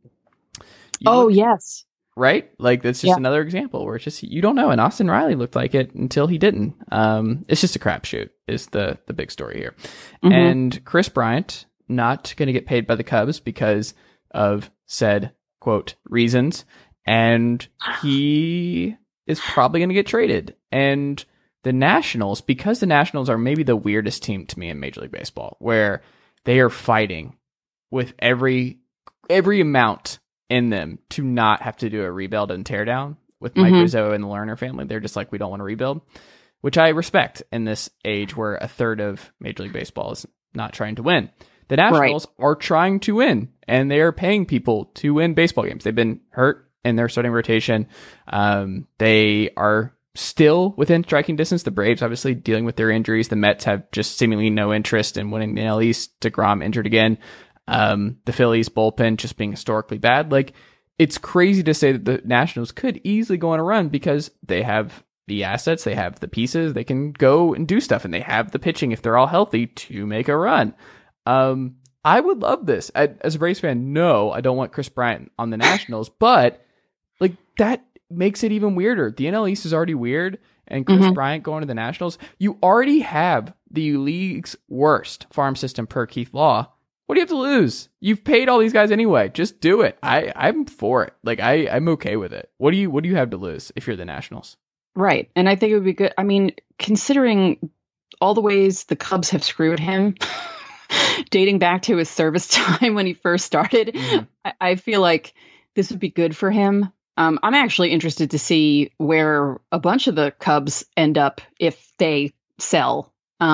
Speaker 3: Yes.
Speaker 2: Right? Like, that's just another example where it's just, you don't know. And Austin Riley looked like it until he didn't. It's just a crapshoot is the big story here. And Chris Bryant, not going to get paid by the Cubs because of said, quote, reasons. And he is probably going to get traded. And the Nationals, because the Nationals are maybe the weirdest team to me in Major League Baseball, where they are fighting with every amount in them to not have to do a rebuild and tear down with Mike Rizzo and the Lerner family. They're just like, we don't want to rebuild, which I respect in this age where a third of Major League Baseball is not trying to win. The Nationals are trying to win, and they are paying people to win baseball games. They've been hurt in their starting rotation. They are still within striking distance. The Braves obviously dealing with their injuries. The Mets have just seemingly no interest in winning the NL East. DeGrom injured again. The Phillies bullpen just being historically bad. Like, it's crazy to say that the Nationals could easily go on a run because they have the assets, they have the pieces, they can go and do stuff, and they have the pitching if they're all healthy to make a run. I would love this. As a Braves fan, no, I don't want Chris Bryant on the Nationals, but like that makes it even weirder. The NL East is already weird, and Chris Bryant going to the Nationals, you already have the league's worst farm system per Keith Law. What do you have to lose? You've paid all these guys anyway. Just do it. I'm for it. Like I'm okay with it. What do you have to lose if you're the Nationals?
Speaker 3: Right. And I think it would be good. I mean, considering all the ways the Cubs have screwed him, dating back to his service time when he first started, I feel like this would be good for him. I'm actually interested to see where a bunch of the Cubs end up if they sell.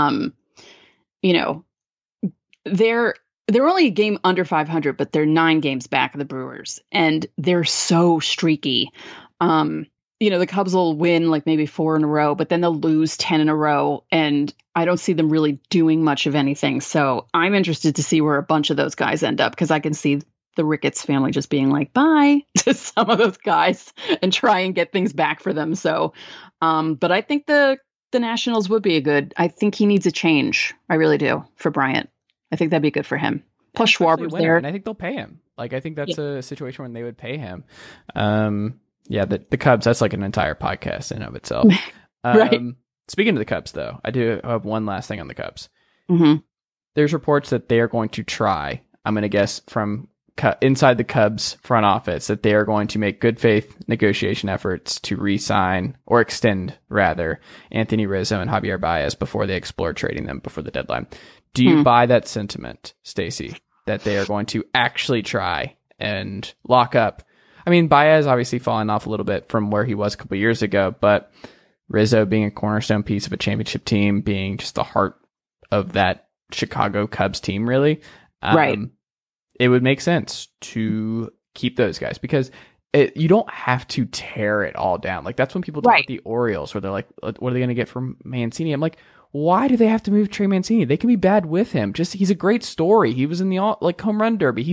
Speaker 3: They're only a game under 500, but they're 9 games back of the Brewers, and they're so streaky. The Cubs will win like maybe 4 in a row, but then they'll lose 10 in a row, and I don't see them really doing much of anything. So I'm interested to see where a bunch of those guys end up, because I can see the Ricketts family just being like, bye to some of those guys and try and get things back for them. So, but I think the Nationals would be I think he needs a change. I really do, for Bryant. I think that'd be good for him. Plus Schwarber's there.
Speaker 2: And I think they'll pay him. Like, I think that's a situation when they would pay him. The Cubs, that's like an entire podcast in and of itself.
Speaker 3: Right.
Speaker 2: Speaking of the Cubs, though, I do have one last thing on the Cubs.
Speaker 3: Mm-hmm.
Speaker 2: There's reports that they are going to try, I'm going to guess from inside the Cubs front office, that they are going to make good faith negotiation efforts to re-sign, or extend rather, Anthony Rizzo and Javier Baez before they explore trading them before the deadline. Do you buy that sentiment, Stacey, that they are going to actually try and lock up? I mean, Baez obviously fallen off a little bit from where he was a couple years ago, but Rizzo being a cornerstone piece of a championship team, being just the heart of that Chicago Cubs team, really,
Speaker 3: right?
Speaker 2: It would make sense to keep those guys, because you don't have to tear it all down. Like, that's when people talk about the Orioles, where they're like, what are they going to get from Mancini? I'm like, why do they have to move Trey Mancini? They can be bad with him. He's a great story. He was in the home run derby.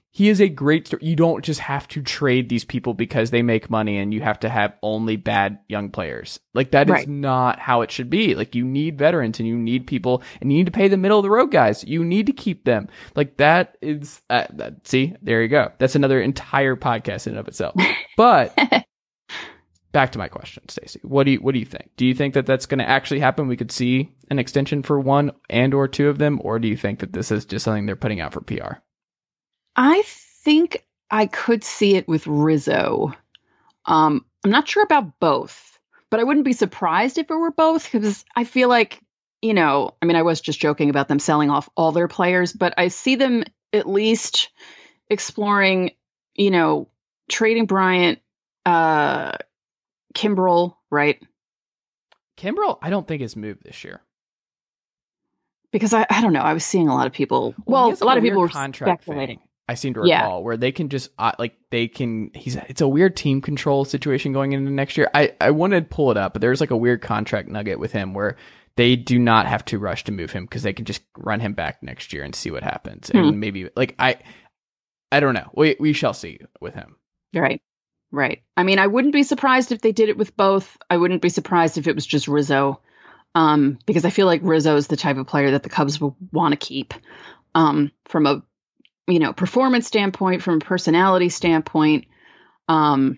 Speaker 2: he is a great story. You don't just have to trade these people because they make money and you have to have only bad young players. Like that is not how it should be. Like you need veterans and you need people and you need to pay the middle of the road guys. You need to keep them. Like that is, see, there you go. That's another entire podcast in and of itself. But back to my question, Stacey. What do you think? Do you think that that's going to actually happen? We could see an extension for one and or two of them, or do you think that this is just something they're putting out for PR?
Speaker 3: I think I could see it with Rizzo. I'm not sure about both, but I wouldn't be surprised if it were both because I feel like, I was just joking about them selling off all their players, but I see them at least exploring, trading Bryant, Kimbrel, right?
Speaker 2: Kimbrel, I don't think has moved this year.
Speaker 3: Because I don't know. I was seeing a lot of people. Well, a lot of people were speculating.
Speaker 2: I seem to recall where they can just it's a weird team control situation going into next year. I wanted to pull it up, but there's like a weird contract nugget with him where they do not have to rush to move him because they can just run him back next year and see what happens. And maybe I don't know. We shall see with him.
Speaker 3: Right. I mean, I wouldn't be surprised if they did it with both. I wouldn't be surprised if it was just Rizzo. Because I feel like Rizzo is the type of player that the Cubs will want to keep, from a, performance standpoint, from a personality standpoint. Not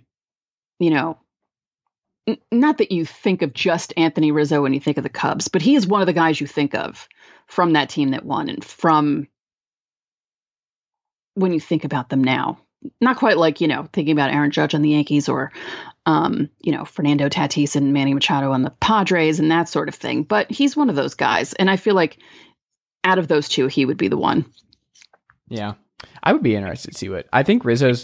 Speaker 3: that you think of just Anthony Rizzo when you think of the Cubs, but he is one of the guys you think of from that team that won and from when you think about them now. Not quite like, thinking about Aaron Judge on the Yankees or, Fernando Tatis and Manny Machado on the Padres and that sort of thing. But he's one of those guys. And I feel like out of those two, he would be the one.
Speaker 2: Yeah. I would be interested to see I think Rizzo's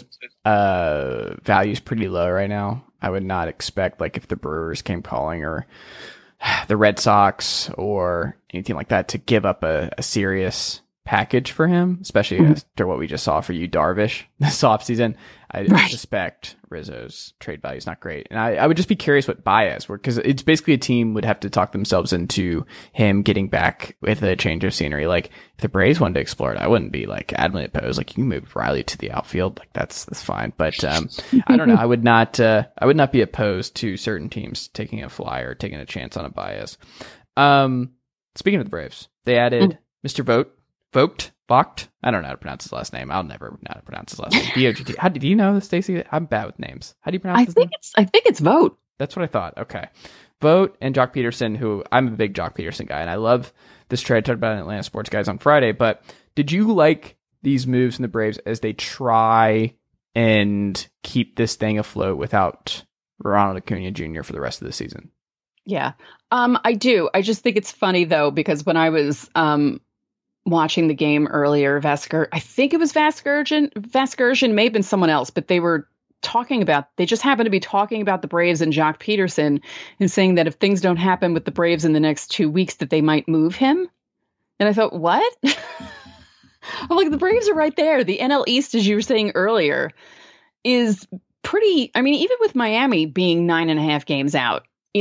Speaker 2: value is pretty low right now. I would not expect like if the Brewers came calling or the Red Sox or anything like that to give up a serious package for him, especially after what we just saw for you, Darvish, this offseason. I suspect Rizzo's trade value is not great. And I would just be curious what Baez were, because it's basically a team would have to talk themselves into him getting back with a change of scenery. Like if the Braves wanted to explore it, I wouldn't be like adamantly opposed. Like you can move Riley to the outfield. Like that's fine. But I don't know. I would not be opposed to certain teams taking a flyer, taking a chance on a Baez. Speaking of the Braves, they added Mr. Vogt. I don't know how to pronounce his last name. I'll never know how to pronounce his last name. V-O-G-T. How did you know this, Stacey? I'm bad with names. How do you pronounce his name?
Speaker 3: I think it's Vogt.
Speaker 2: That's what I thought. Okay. Vogt and Jock Peterson, who I'm a big Jock Peterson guy, and I love this trade. I talked about it in Atlanta Sports Guys on Friday, but did you like these moves from the Braves as they try and keep this thing afloat without Ronald Acuna Jr. for the rest of the season?
Speaker 3: Yeah. I do. I just think it's funny, though, because when I was watching the game earlier, I think it was Vasgersian, may have been someone else, but they just happened to be talking about the Braves and Jock Peterson and saying that if things don't happen with the Braves in the next 2 weeks, that they might move him. And I thought, what? I'm like, the Braves are right there. The NL East, as you were saying earlier, is pretty, even with Miami being 9.5 games out,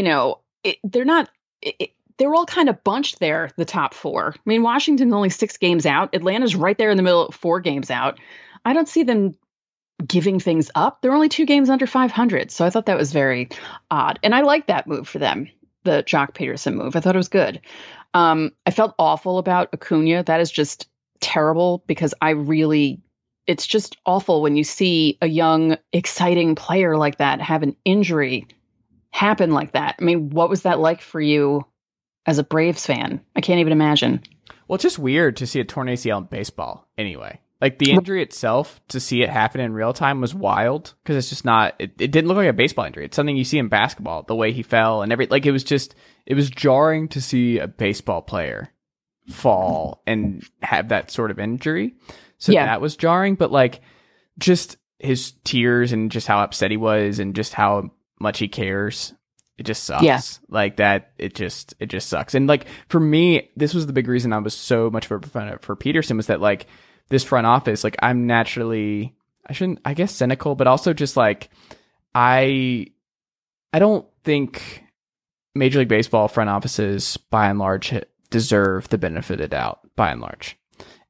Speaker 3: they're all kind of bunched there, the top four. Washington's only 6 games out. Atlanta's right there in the middle, 4 games out. I don't see them giving things up. They're only 2 games under 500. So I thought that was very odd. And I like that move for them, the Jock Peterson move. I thought it was good. I felt awful about Acuna. That is just terrible because it's just awful when you see a young, exciting player like that have an injury happen like that. What was that like for you as a Braves fan? I can't even imagine.
Speaker 2: Well, it's just weird to see a torn ACL in baseball anyway. Like the injury itself, to see it happen in real time was wild because it's just not, it didn't look like a baseball injury. It's something you see in basketball, the way he fell and it was jarring to see a baseball player fall and have that sort of injury. So that was jarring, but like just his tears and just how upset he was and just how much he cares. It just sucks. Yeah. Like that. It just sucks. And like, for me, this was the big reason I was so much of a proponent for Peterson was that like this front office, like I'm naturally, I guess cynical, but also just like, I don't think Major League Baseball front offices by and large deserve the benefit of the doubt by and large.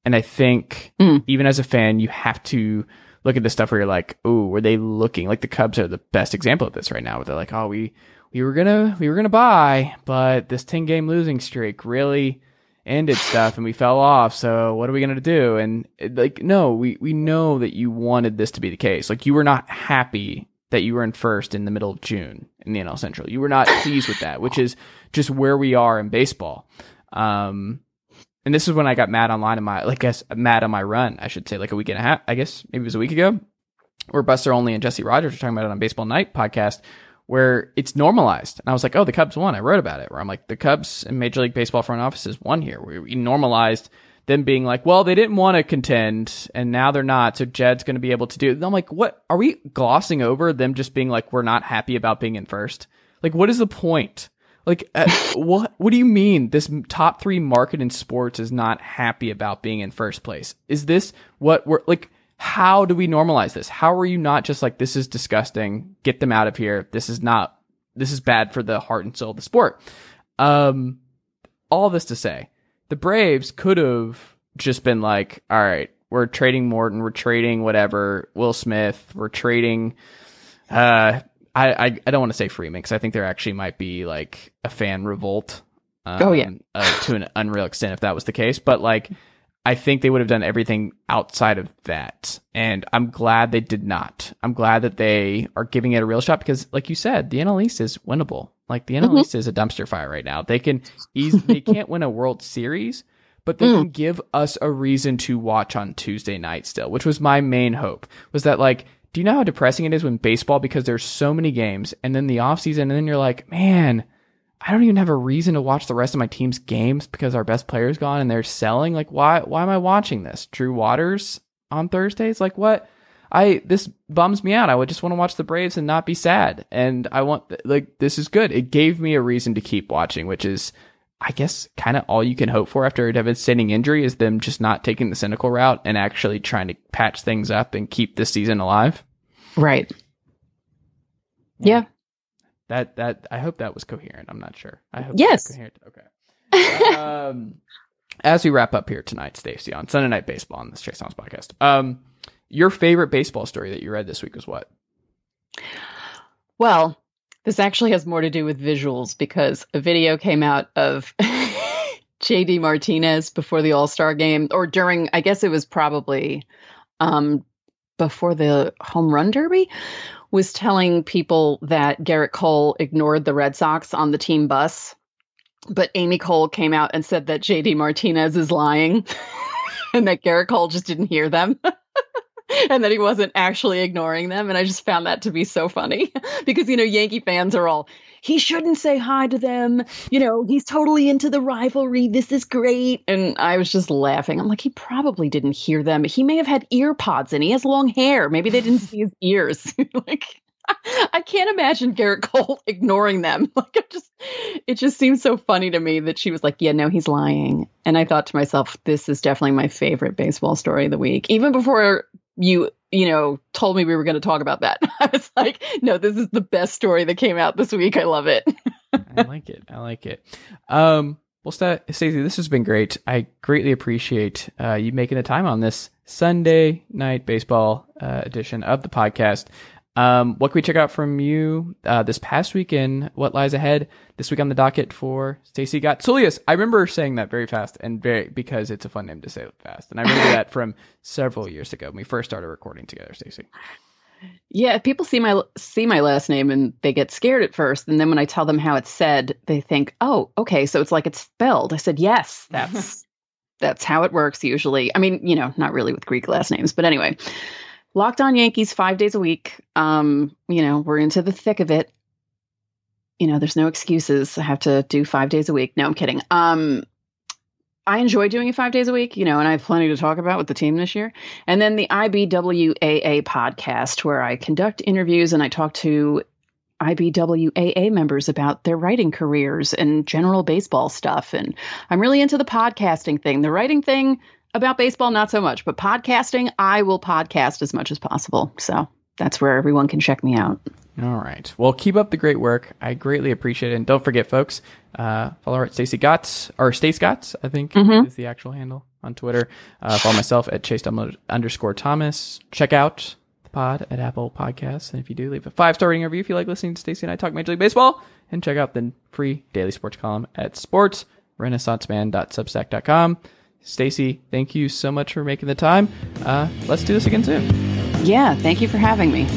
Speaker 2: And I think even as a fan, you have to look at the stuff where you're like, oh, were they looking like the Cubs are the best example of this right now, where they're like, oh, we were gonna buy, but this 10-game losing streak really ended stuff and we fell off. So what are we gonna do? And like, no, we know that you wanted this to be the case. Like, you were not happy that you were in first in the middle of June in the NL Central. You were not pleased with that, which is just where we are in baseball. And this is when I got mad online mad on my run, I should say, like a week and a half, I guess maybe it was a week ago, where Buster Olney and Jesse Rogers were talking about it on Baseball Night podcast, where it's normalized. And I was like, oh, the Cubs won. I wrote about it, where I'm like, the Cubs and Major League Baseball front offices won here. We normalized them being like, well, they didn't want to contend and now they're not. So Jed's going to be able to do it. And I'm like, what are we glossing over them just being like, we're not happy about being in first? Like, what is the point? Like, what do you mean this top 3 market in sports is not happy about being in first place? Is this what we're like? How do we normalize this? How are you not just like, this is disgusting, get them out of here, this is bad for the heart and soul of the sport? All this to say, the Braves could have just been like, all right, we're trading Morton, we're trading whatever, Will Smith, we're trading, I don't want to say Freeman, because I think there actually might be like a fan revolt to an unreal extent if that was the case. But like, I think they would have done everything outside of that. And I'm glad they did not. I'm glad that they are giving it a real shot because, like you said, the NL East is winnable. Like, the NL East is a dumpster fire right now. They can't win a World Series, but they can give us a reason to watch on Tuesday night still, which was my main hope, was that, like, do you know how depressing it is when baseball, because there's so many games and then the off season, and then you're like, man, I don't even have a reason to watch the rest of my team's games because our best player's gone and they're selling. Like, why am I watching this? Drew Waters on Thursdays? Like, what? This bums me out. I would just want to watch the Braves and not be sad. And this is good. It gave me a reason to keep watching, which is, I guess, kind of all you can hope for after a devastating injury, is them just not taking the cynical route and actually trying to patch things up and keep this season alive.
Speaker 3: Right. Yeah.
Speaker 2: That I hope that was coherent. I'm not sure. I hope
Speaker 3: yes.
Speaker 2: That was coherent. Okay. As we wrap up here tonight, Stacey, on Sunday Night Baseball on the Chase Thomas podcast, your favorite baseball story that you read this week was what?
Speaker 3: Well, this actually has more to do with visuals, because a video came out of JD Martinez before the All-Star game, or during, I guess it was probably before the home run derby, was telling people that Garrett Cole ignored the Red Sox on the team bus. But Amy Cole came out and said that JD Martinez is lying and that Garrett Cole just didn't hear them and that he wasn't actually ignoring them. And I just found that to be so funny because, Yankee fans are all, he shouldn't say hi to them. He's totally into the rivalry. This is great. And I was just laughing. I'm like, he probably didn't hear them. He may have had ear pods and he has long hair. Maybe they didn't see his ears. Like, I can't imagine Garrett Cole ignoring them. Like, it just seems so funny to me that she was like, yeah, no, he's lying. And I thought to myself, this is definitely my favorite baseball story of the week. Even before you told me we were going to talk about that, I was like, no, this is the best story that came out this week. I love it.
Speaker 2: I like it. Well, Stacey, this has been great. I greatly appreciate you making the time on this Sunday Night Baseball edition of the podcast. What can we check out from you this past weekend? What lies ahead this week on the docket for Stacey Gotsulias? I remember saying that very fast because it's a fun name to say fast. And I remember that from several years ago when we first started recording together, Stacey.
Speaker 3: Yeah, if people see my last name and they get scared at first, and then when I tell them how it's said, they think, oh, okay, so it's like it's spelled. I said, yes, that's how it works usually. I mean, not really with Greek last names, but anyway. Locked On Yankees 5 days a week. We're into the thick of it. There's no excuses. I have to do 5 days a week. No, I'm kidding. I enjoy doing it 5 days a week, and I have plenty to talk about with the team this year. And then the IBWAA podcast, where I conduct interviews and I talk to IBWAA members about their writing careers and general baseball stuff. And I'm really into the podcasting thing. The writing thing about baseball, not so much, but podcasting, I will podcast as much as possible. So that's where everyone can check me out.
Speaker 2: All right. Well, keep up the great work. I greatly appreciate it. And don't forget, folks, follow her at Stacey Gotts, or Stace Gotts, I think is the actual handle on Twitter. Follow myself at Chase_Thomas. Check out the pod at Apple Podcasts. And if you do, leave a 5-star rating review if you like listening to Stacey and I talk Major League Baseball. And check out the free daily sports column at sportsrenaissanceman.substack.com. Stacey, thank you so much for making the time. Let's do this again soon.
Speaker 3: Yeah, thank you for having me.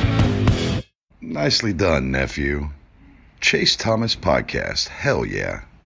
Speaker 4: Nicely done, nephew. Chase Thomas Podcast. Hell yeah.